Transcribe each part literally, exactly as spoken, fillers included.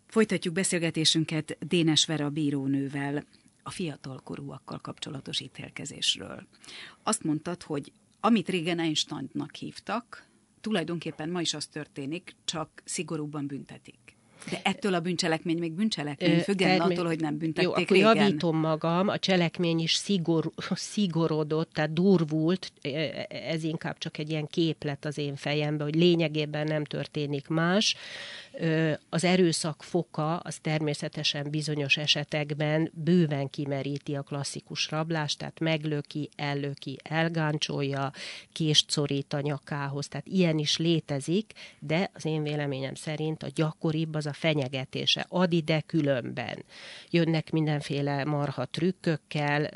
Folytatjuk beszélgetésünket Dénes Vera bírónővel a fiatalkorúakkal kapcsolatos ítélkezésről. Azt mondtad, hogy amit régen Einsteinnak hívtak, tulajdonképpen ma is az történik, csak szigorúbban büntetik. De ettől a bűncselekmény még bűncselekmény, függetlenül attól, hogy nem büntették Jó, akkor régen. javítom magam, a cselekmény is szigor, szigorodott, tehát durvult, ez inkább csak egy ilyen képlet az én fejemben, hogy lényegében nem történik más. Az erőszak foka az természetesen bizonyos esetekben bőven kimeríti a klasszikus rablást, tehát meglöki, ellöki, elgáncsolja, kést szorít a nyakához, tehát ilyen is létezik, de az én véleményem szerint a gyakoribb az a fenyegetése. Add ide különben. Jönnek mindenféle marha trükkökkel,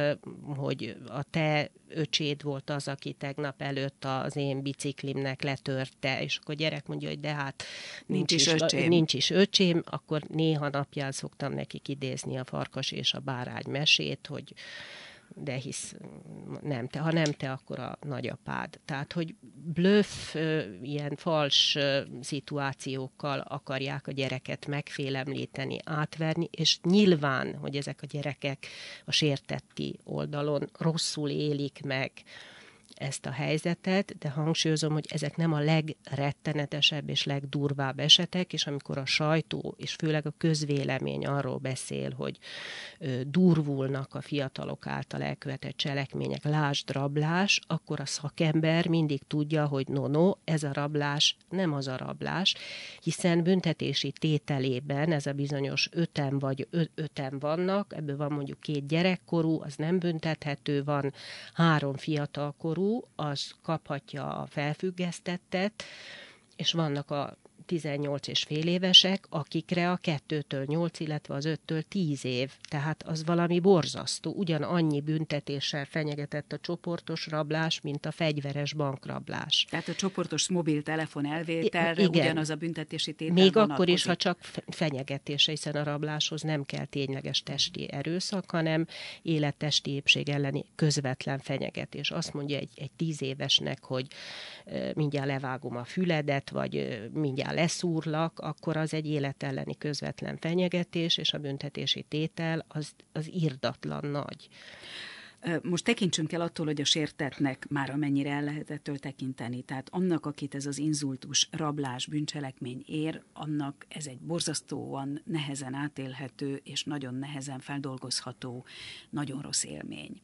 hogy a te öcséd volt az, aki tegnap előtt az én biciklimnek letörte, és akkor a gyerek mondja, hogy de hát nincs, nincs, is, öcsém. nincs is öcsém, akkor néha napján szoktam nekik idézni a Farkas és a bárány mesét, hogy de hisz nem te, ha nem te, akkor a nagyapád. Tehát, hogy blöff, ilyen fals szituációkkal akarják a gyereket megfélemlíteni, átverni, és nyilván, hogy ezek a gyerekek a sértetti oldalon rosszul élik meg ezt a helyzetet, de hangsúlyozom, hogy ezek nem a legrettenetesebb és legdurvább esetek, és amikor a sajtó, és főleg a közvélemény arról beszél, hogy ö, durvulnak a fiatalok által elkövetett cselekmények, lásd rablás, akkor a szakember mindig tudja, hogy no, no, ez a rablás nem az a rablás, hiszen büntetési tételében ez a bizonyos öten vagy ö, öten vannak, ebből van mondjuk két gyerekkorú, az nem büntethető, van három fiatalkorú, az kaphatja a felfüggesztettet, és vannak a tizennyolc és fél évesek, akikre a kettőtől nyolc, illetve az öttől tíz év. Tehát az valami borzasztó. Ugyanannyi büntetéssel fenyegetett a csoportos rablás, mint a fegyveres bankrablás. Tehát a csoportos mobiltelefon elvételre I- ugyanaz a büntetési tétel Még vonatkozik. akkor is, ha csak fenyegetése, hiszen a rabláshoz nem kell tényleges testi erőszak, hanem élettesti épség elleni közvetlen fenyegetés. Azt mondja egy, egy tíz évesnek, hogy mindjárt levágom a füledet, vagy mindjárt leszúrlak, akkor az egy élet elleni közvetlen fenyegetés, és a büntetési tétel az, az irdatlan nagy. Most tekintsünk el attól, hogy a sértettnek már amennyire el lehet ettől tekinteni. Tehát annak, akit ez az inzultus, rablás, bűncselekmény ér, annak ez egy borzasztóan nehezen átélhető és nagyon nehezen feldolgozható, nagyon rossz élmény.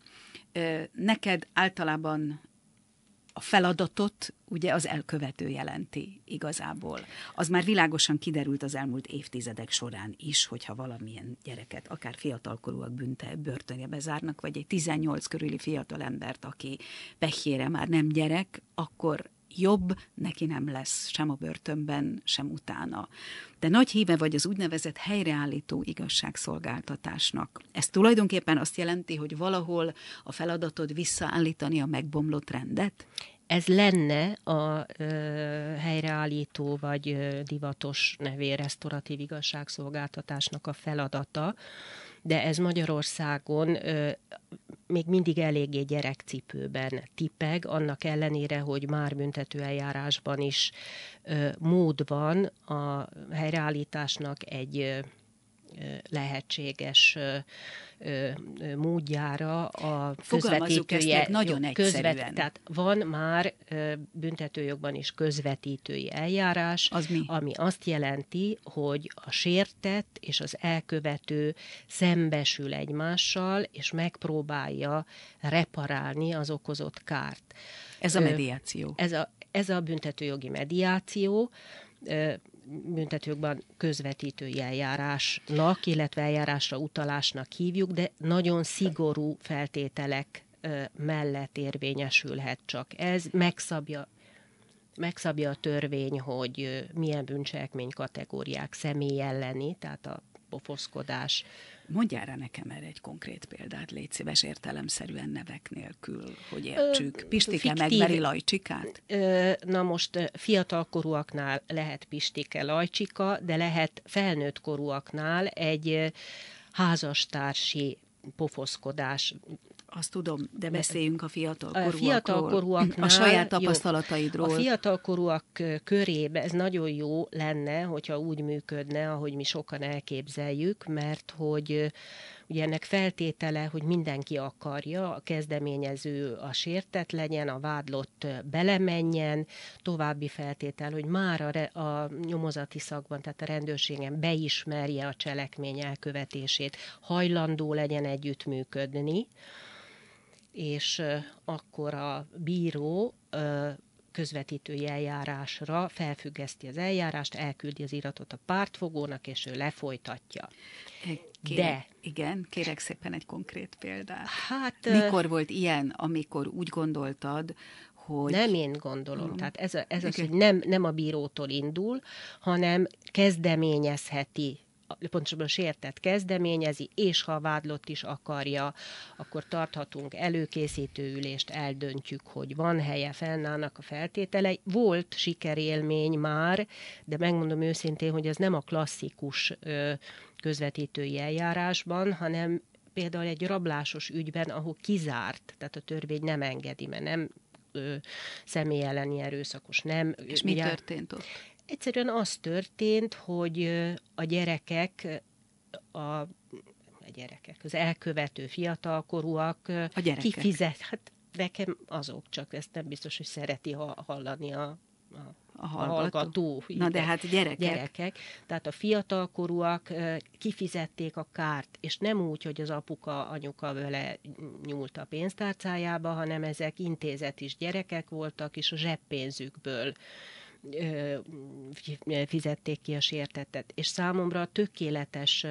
Neked általában a feladatot ugye az elkövető jelenti igazából. Az már világosan kiderült az elmúlt évtizedek során is, hogyha valamilyen gyereket, akár fiatalkorúak bünte, börtönbe bezárnak, vagy egy tizennyolc körüli fiatal embert, aki pehjére már nem gyerek, akkor jobb neki nem lesz sem a börtönben, sem utána. De nagy híve vagy az úgynevezett helyreállító igazságszolgáltatásnak. Ez tulajdonképpen azt jelenti, hogy valahol a feladatod visszaállítani a megbomlott rendet? Ez lenne a ö, helyreállító vagy ö, divatos nevé resztoratív igazságszolgáltatásnak a feladata, de ez Magyarországon ö, még mindig eléggé gyerekcipőben tipeg, annak ellenére, hogy már büntetőeljárásban is ö, mód van a helyreállításnak egy ö, lehetséges ö, ö, módjára a közvetítője. Nagyon egyszerűen. Közvet, tehát van már ö, büntetőjogban is közvetítői eljárás, az mi? Ami azt jelenti, hogy a sértett és az elkövető szembesül egymással, és megpróbálja reparálni az okozott kárt. Ez a mediáció. Ez a, ez a büntetőjogi mediáció, ö, büntetőjogban közvetítői eljárásnak, illetve eljárásra utalásnak hívjuk, de nagyon szigorú feltételek mellett érvényesülhet csak. Ez megszabja, megszabja a törvény, hogy milyen bűncselekmény kategóriák személy elleni, tehát a pofoszkodás. Mondjál rá nekem erre egy konkrét példát, légy szíves, értelemszerűen nevek nélkül, hogy értsük. Pistike megveri Lajcsikát? Na most fiatalkorúaknál lehet Pistike Lajcsika, de lehet felnőtt korúaknál egy házastársi pofoszkodás. Azt tudom, de beszéljünk a fiatalkorúakról. A fiatalkorúaknál, a saját tapasztalataidról. Jó, a fiatalkorúak körében ez nagyon jó lenne, hogyha úgy működne, ahogy mi sokan elképzeljük, mert hogy ugye ennek feltétele, hogy mindenki akarja, a kezdeményező a sértett legyen, a vádlott belemenjen, további feltétel, hogy már a, re, a nyomozati szakban, tehát a rendőrségen beismerje a cselekmény elkövetését, hajlandó legyen együttműködni, és akkor a bíró közvetítői eljárásra felfüggeszti az eljárást, elküldi az iratot a pártfogónak, és ő lefolytatja. Kérek, De... Igen, kérek szépen egy konkrét példát. Hát... Mikor volt ilyen, amikor úgy gondoltad, hogy... Nem én gondolom. Tehát ez, a, ez az, hogy nem, nem a bírótól indul, hanem kezdeményezheti, pontosabban a sértett kezdeményezi, és ha a vádlott is akarja, akkor tarthatunk előkészítő ülést, eldöntjük, hogy van helye, fennállnak a feltételei. Volt sikerélmény már, de megmondom őszintén, hogy ez nem a klasszikus ö, közvetítői eljárásban, hanem például egy rablásos ügyben, ahol kizárt, tehát a törvény nem engedi, mert nem ö, személy elleni erőszakos, nem. És mi történt ott? Egyszerűen az történt, hogy a gyerekek, a, a gyerekek, az elkövető fiatalkorúak kifizet, hát nekem azok, csak ezt nem biztos, hogy szereti hallani a, a, a hallgató. A hallgató. Na igen, de hát gyerekek. gyerekek. Tehát a fiatalkorúak kifizették a kárt, és nem úgy, hogy az apuka, anyuka vele nyúlt a pénztárcájába, hanem ezek intézetis gyerekek voltak, és a zseppénzükből fizették ki a sértettet. És számomra a tökéletes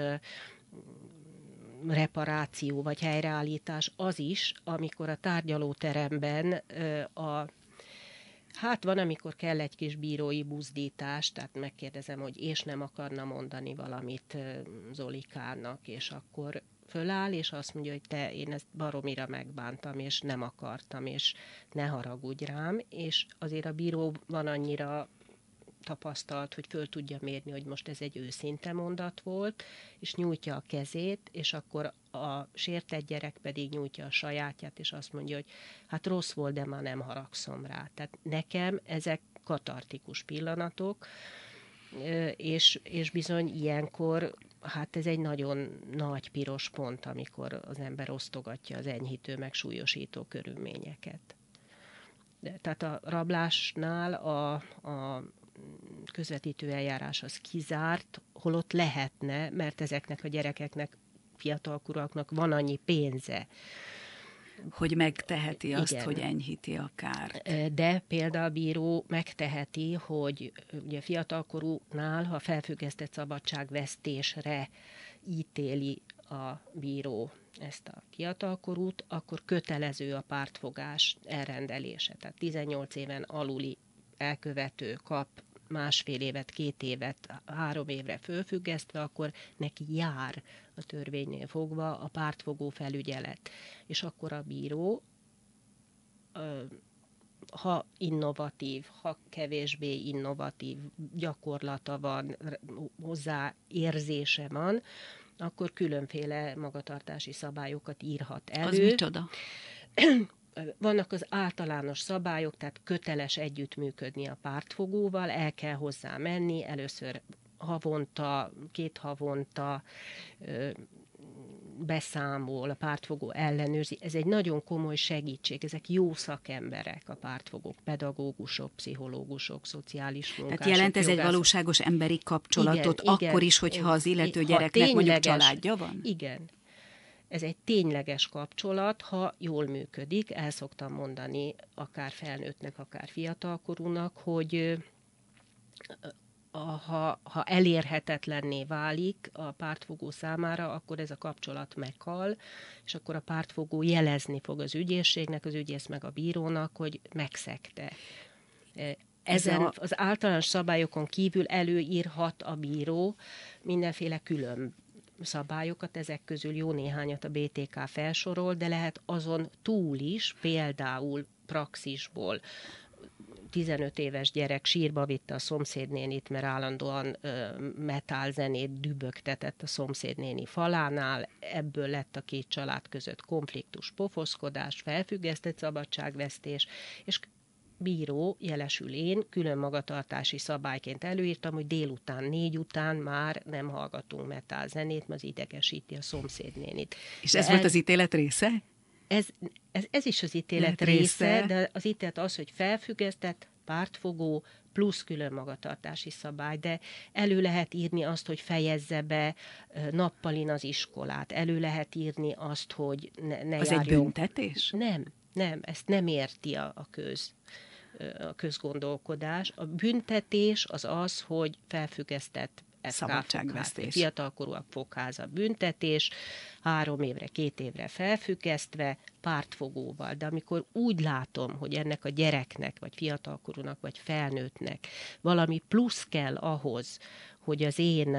reparáció vagy helyreállítás az is, amikor a tárgyalóteremben a hát van, amikor kell egy kis bírói buzdítás, tehát megkérdezem, hogy és nem akarna mondani valamit Zolikának, és akkor föláll, és azt mondja, hogy te, én ezt baromira megbántam, és nem akartam, és ne haragudj rám, és azért a bíró van annyira tapasztalt, hogy föl tudja mérni, hogy most ez egy őszinte mondat volt, és nyújtja a kezét, és akkor a sértett gyerek pedig nyújtja a sajátját, és azt mondja, hogy hát rossz volt, de már nem haragszom rá. Tehát nekem ezek katartikus pillanatok, és, és bizony ilyenkor, hát ez egy nagyon nagy piros pont, amikor az ember osztogatja az enyhítő, meg súlyosító körülményeket. De, tehát a rablásnál a, a közvetítő eljárás az kizárt, holott lehetne, mert ezeknek a gyerekeknek, fiatalkorúaknak van annyi pénze, hogy megteheti azt, igen, hogy enyhíti a kárt. De például a bíró megteheti, hogy ugye fiatalkorúnál, ha felfüggesztett szabadságvesztésre ítéli a bíró ezt a fiatalkorút, akkor kötelező a pártfogás elrendelése. Tehát tizennyolc éven aluli elkövető kap másfél évet, két évet, három évre fölfüggesztve, akkor neki jár a törvénynél fogva a pártfogó felügyelet. És akkor a bíró, ha innovatív, ha kevésbé innovatív gyakorlata van, hozzá érzése van, akkor különféle magatartási szabályokat írhat elő. Az micsoda? Vannak az általános szabályok, tehát köteles együttműködni a pártfogóval, el kell hozzá menni, először havonta, két havonta ö, beszámol, a pártfogó ellenőrzi. Ez egy nagyon komoly segítség, ezek jó szakemberek a pártfogók, pedagógusok, pszichológusok, szociális munkások. Tehát jelent ez jogász... egy valóságos emberi kapcsolatot, igen, akkor igen, is, hogyha az illető ha gyereknek tényleges, mondjuk családja van? Igen. Ez egy tényleges kapcsolat, ha jól működik. El szoktam mondani akár felnőttnek, akár fiatalkorúnak, hogy ha, ha elérhetetlenné válik a pártfogó számára, akkor ez a kapcsolat meghal, és akkor a pártfogó jelezni fog az ügyészségnek, az ügyész meg a bírónak, hogy megszegte. Ezen az általános szabályokon kívül előírhat a bíró mindenféle külön szabályokat, ezek közül jó néhányat a bé té ká felsorol, de lehet azon túl is, például praxisból, tizenöt éves gyerek sírba vitte a szomszédnénit, mert állandóan metálzenét dübögtetett a szomszédnéni falánál, ebből lett a két család között konfliktus, pofoszkodás, felfüggesztett szabadságvesztés, és bíró, jelesül én, külön magatartási szabályként előírtam, hogy délután négy után már nem hallgatunk metálzenét, mert az idegesíti a szomszédnénit. És ez de volt el... az ítélet része? Ez, ez, ez is az ítélet része, része, de az ítélet az, hogy felfüggesztett, pártfogó, plusz külön magatartási szabály, de elő lehet írni azt, hogy fejezze be nappalin az iskolát, elő lehet írni azt, hogy ne, ne az járjon. egy büntetés? Nem, nem, ezt nem érti a, a köz. a közgondolkodás. A büntetés az az, hogy felfüggesztett szabadságvesztés. Fiatalkorúak fogháza büntetés, három évre, két évre felfüggesztve, pártfogóval. De amikor úgy látom, hogy ennek a gyereknek, vagy fiatalkorúnak, vagy felnőttnek valami plusz kell ahhoz, hogy az én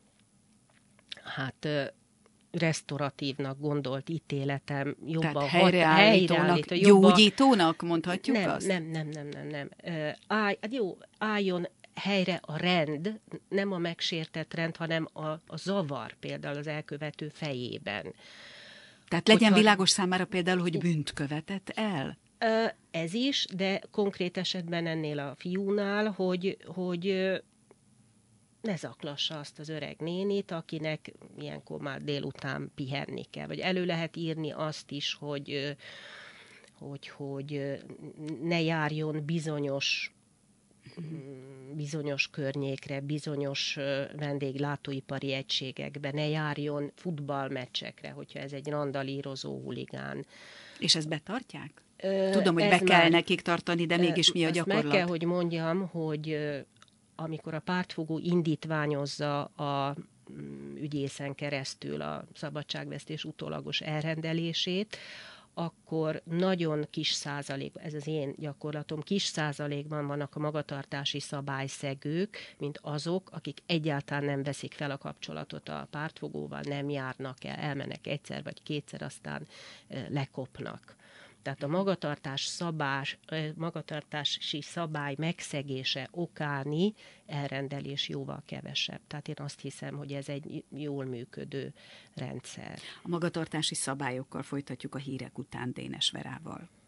hát resztoratívnak gondolt ítéletem jobban tehát helyreállítónak, helyreállító, jobban, gyógyítónak mondhatjuk nem, azt? Nem, nem, nem, nem, nem. Uh, állj, jó, álljon helyre a rend, nem a megsértett rend, hanem a, a zavar például az elkövető fejében. Tehát legyen Hogyha, világos számára például, hogy bűnt követett el? Uh, ez is, de konkrét esetben ennél a fiúnál, hogy, hogy ne zaklassa azt az öreg nénit, akinek ilyenkor már délután pihenni kell. Vagy elő lehet írni azt is, hogy, hogy, hogy ne járjon bizonyos, bizonyos környékre, bizonyos vendéglátóipari egységekbe, ne járjon futballmeccsekre, hogyha ez egy randalírozó huligán. És ezt betartják? Tudom, hogy be kell már, nekik tartani, de mégis mi a gyakorlat? Meg kell, hogy mondjam, hogy amikor a pártfogó indítványozza a ügyészen keresztül a szabadságvesztés utólagos elrendelését, akkor nagyon kis százalék, ez az én gyakorlatom, kis százalékban vannak a magatartási szabályszegők, mint azok, akik egyáltalán nem veszik fel a kapcsolatot a pártfogóval, nem járnak el, elmennek egyszer vagy kétszer, aztán lekopnak. Tehát a magatartás szabás, magatartási szabály megszegése okáni elrendelés jóval kevesebb. Tehát én azt hiszem, hogy ez egy jól működő rendszer. A magatartási szabályokkal folytatjuk a hírek után Dénes Verával.